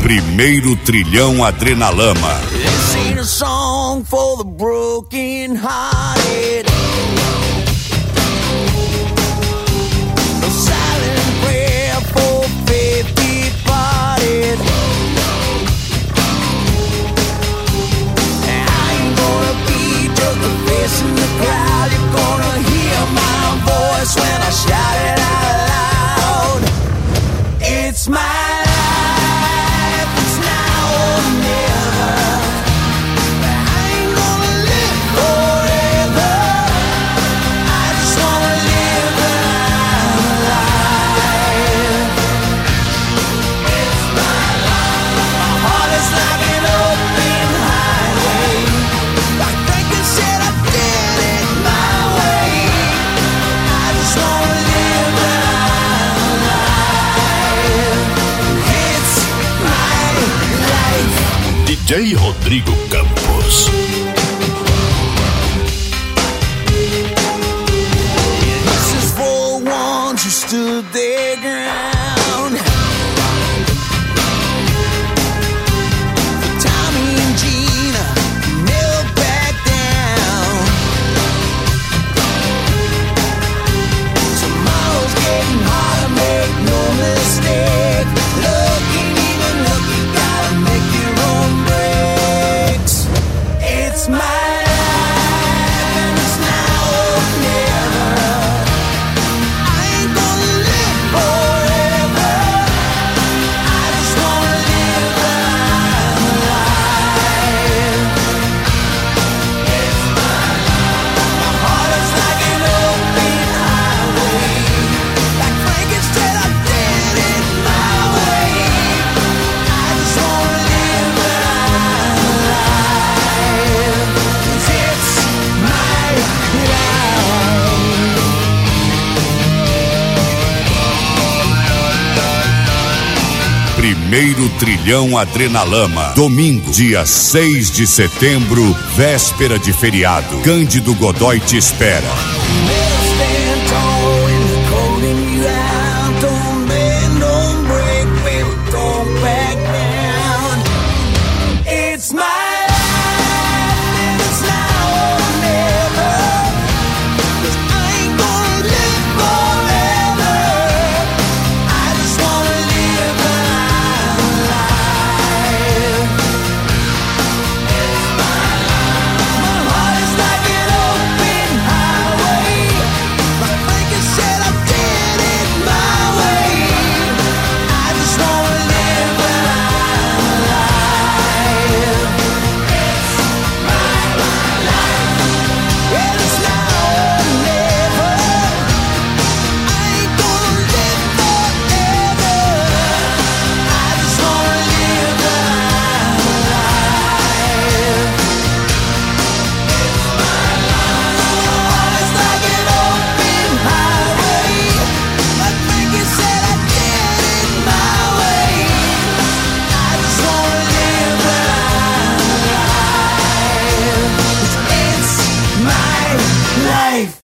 Primeiro trilhão Adrenalama. This ain't a song for the broken hearted. No silent prayer for faith departed. I ain't gonna be just a face in the crowd. You're gonna hear my voice when I shout it out loud. It's my life, it's now or never. I ain't gonna live forever. I just wanna live alive. It's my life. My heart is like an open highway. Like Franklin said, I did it my way. I just wanna live alive. It's my life. DJ Rodrigo Campos. This is for ones who stood their ground. For Tommy and Gina, who never back down. Tomorrow's getting harder, make no mistake. Look, ain't even look, you gotta make your own breaks. It's my life, and it's now or never. I ain't gonna live forever. I just wanna live alive. It's my life. My heart is like an open highway. Like Frankenstein, I did it my way. I just wanna live alive. 'Cause it's my life. Primeiro trilhão Adrenalama. Domingo, dia 6 de setembro, véspera de feriado. Cândido Godói te espera.